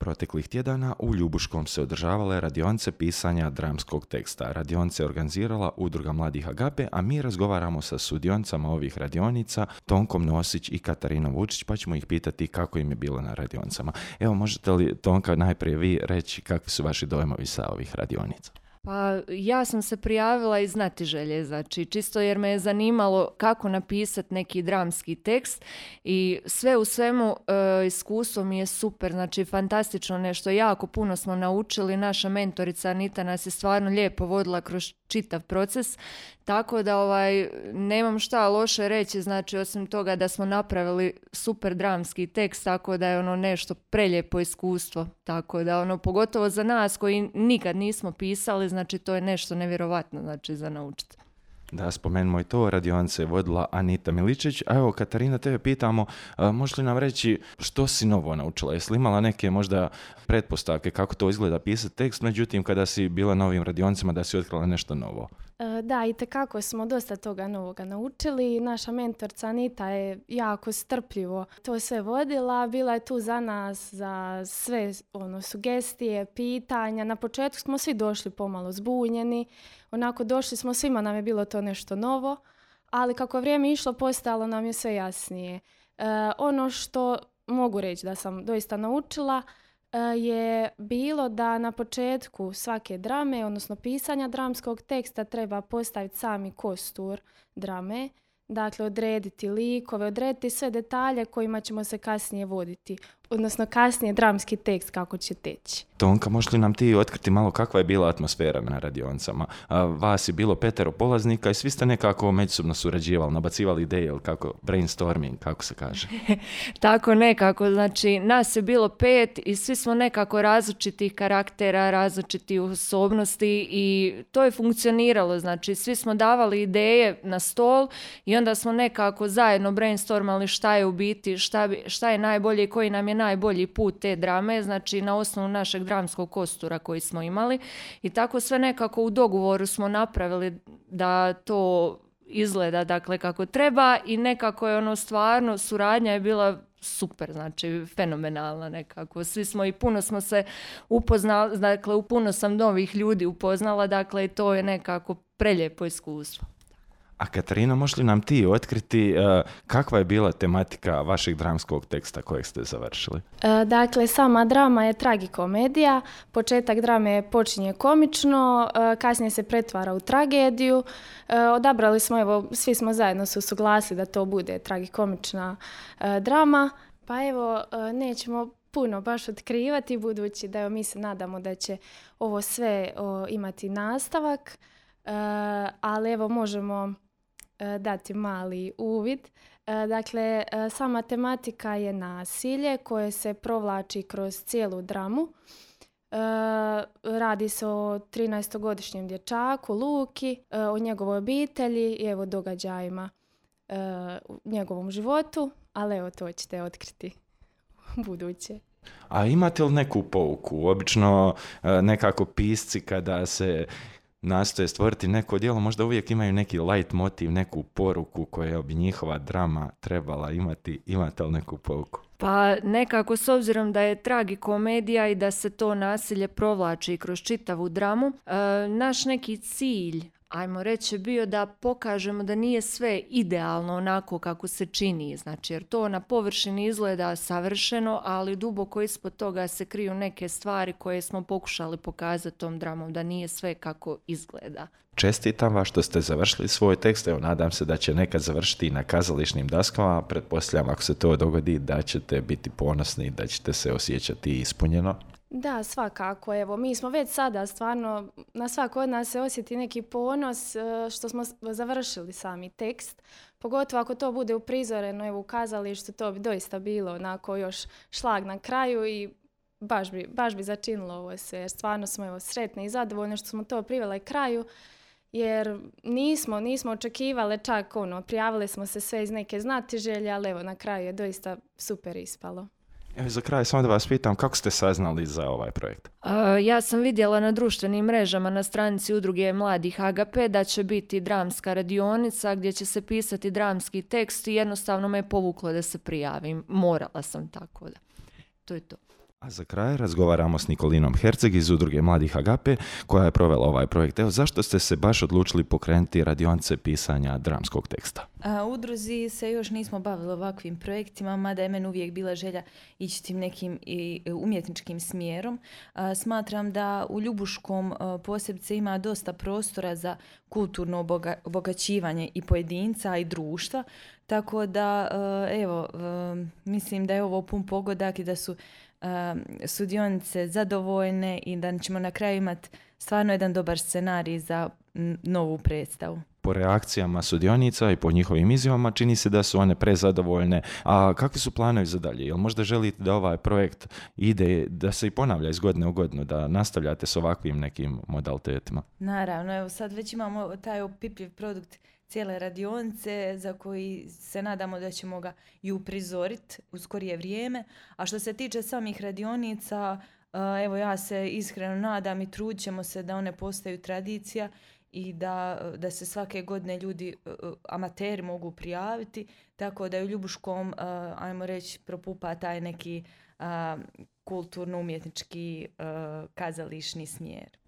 proteklih tjedana u Ljubuškom se održavale radionice pisanja dramskog teksta. Radionice je organizirala Udruga mladih Agape, a mi razgovaramo sa sudionicama ovih radionica, Tonkom Nosić i Katarinom Vučić, pa ćemo ih pitati kako im je bilo na radionicama. Evo, možete li, Tonka, najprije vi reći kakvi su vaši dojmovi sa ovih radionica? Pa ja sam se prijavila iz znatiželje, znači čisto jer me je zanimalo kako napisati neki dramski tekst i sve u svemu iskustvo mi je super, znači fantastično nešto, jako puno smo naučili, naša mentorica Anita nas je stvarno lijepo vodila kroz čitav proces, tako da nemam šta loše reći, znači osim toga da smo napravili super dramski tekst, tako da je nešto prelijepo iskustvo, tako da pogotovo za nas koji nikad nismo pisali, znači to je nešto nevjerovatno, znači za naučiti. Da, spomenimo i to, radionice je vodila Anita Miličić. A evo, Katarina, tebe pitamo, možeš li nam reći što si novo naučila? Jesi li imala neke možda pretpostavke kako to izgleda pisati tekst, međutim kada si bila na ovim radionicama da si otkrila nešto novo? Da, itekako smo dosta toga novoga naučili. Naša mentorca Anita je jako strpljivo to sve vodila. Bila je tu za nas, za sve sugestije, pitanja. Na početku smo svi došli pomalo zbunjeni. Onako došli smo, svima nam je bilo to nešto novo, ali kako vrijeme išlo, postalo nam je sve jasnije. Ono što mogu reći da sam doista naučila je bilo da na početku svake drame, odnosno pisanja dramskog teksta, treba postaviti sami kostur drame, dakle odrediti likove, odrediti sve detalje kojima ćemo se kasnije voditi, odnosno kasnije dramski tekst kako će teći. Tonka, možeš li nam ti otkriti malo kakva je bila atmosfera na radionicama? Vas je bilo 5 polaznika i svi ste nekako međusobno surađivali, nabacivali ideje, ili kako, brainstorming, kako se kaže? Tako nekako, znači nas je bilo 5 i svi smo nekako različitih karaktera, različitih osobnosti i to je funkcioniralo, znači svi smo davali ideje na stol i onda smo nekako zajedno brainstormali šta je u biti, šta je najbolje i koji nam je najbolji put te drame, znači na osnovu našeg dramskog kostura koji smo imali i tako sve nekako u dogovoru smo napravili da to izgleda dakle kako treba i nekako je stvarno suradnja je bila super, znači fenomenalna nekako. Svi smo i puno smo se upoznali, dakle puno sam novih ljudi upoznala, dakle i to je nekako prelijepo iskustvo. A Katarina, možeš li nam ti otkriti kakva je bila tematika vašeg dramskog teksta kojeg ste završili? Dakle, sama drama je tragikomedija. Početak drame počinje komično, kasnije se pretvara u tragediju. Odabrali smo, svi smo zajedno se usuglasili da to bude tragikomična drama. Pa evo, nećemo puno baš otkrivati, budući da mi se nadamo da će ovo sve imati nastavak. Ali evo možemo dati mali uvid. Dakle, sama tematika je nasilje koje se provlači kroz cijelu dramu. Radi se o 13-godišnjem dječaku Luki, o njegovoj obitelji i događajima u njegovom životu, ali to ćete otkriti buduće. A imate li neku pouku? Obično nekako pisci kada se nastoje stvoriti neko djelo, možda uvijek imaju neki light motiv, neku poruku koja bi njihova drama trebala imati. Imate li neku pouku? Pa nekako s obzirom da je tragikomedija i da se to nasilje provlači kroz čitavu dramu, naš neki cilj, ajmo reći, bio da pokažemo da nije sve idealno onako kako se čini, znači jer to na površini izgleda savršeno, ali duboko ispod toga se kriju neke stvari koje smo pokušali pokazati tom dramom, da nije sve kako izgleda. Čestitam vas što ste završili svoj tekst, evo nadam se da će nekad završiti na kazališnim daskama, pretpostavljam ako se to dogodi da ćete biti ponosni, da ćete se osjećati ispunjeno. Da, svakako. Mi smo već sada stvarno, na svako od nas se osjeti neki ponos što smo završili sami tekst. Pogotovo ako to bude uprizoreno u kazalištu, to bi doista bilo onako još šlag na kraju i baš bi začinilo ovo sve. Jer stvarno smo sretni i zadovoljni što smo to priveli kraju. Jer nismo očekivali čak prijavili smo se sve iz neke znatiželje, ali na kraju je doista super ispalo. Evo za kraj samo da vas pitam, kako ste saznali za ovaj projekt? Ja sam vidjela na društvenim mrežama na stranici Udruge mladih Agape da će biti dramska radionica gdje će se pisati dramski tekst i jednostavno me je povuklo da se prijavim. Morala sam, tako da. To je to. A za kraj razgovaramo s Nikolinom Herceg iz udruge Mladih Agape koja je provela ovaj projekt. Evo, zašto ste se baš odlučili pokrenuti radionice pisanja dramskog teksta? U udruzi se još nismo bavili ovakvim projektima, mada je meni uvijek bila želja ići tim nekim i umjetničkim smjerom. Smatram da u Ljubuškom posebice ima dosta prostora za kulturno obogaćivanje i pojedinca i društva, tako da mislim da je ovo pun pogodak i da su sudionice zadovoljne i da ćemo na kraju imati stvarno jedan dobar scenarij za novu predstavu. Po reakcijama sudionica i po njihovim izjavama čini se da su one prezadovoljne. A kakvi su planovi za dalje? Jel možda želite da ovaj projekt ide, da se i ponavlja iz godine u godinu, da nastavljate s ovakvim nekim modalitetima? Naravno, evo sad već imamo taj opipljiv produkt cijele radionice za koji se nadamo da ćemo ga i uprizoriti u skorije vrijeme. A što se tiče samih radionica, evo ja se iskreno nadam i trudit ćemo se da one postaju tradicija i da se svake godine ljudi, amateri mogu prijaviti, tako da je u Ljubuškom, ajmo reći, propupa taj neki kulturno-umjetnički kazališni smjer.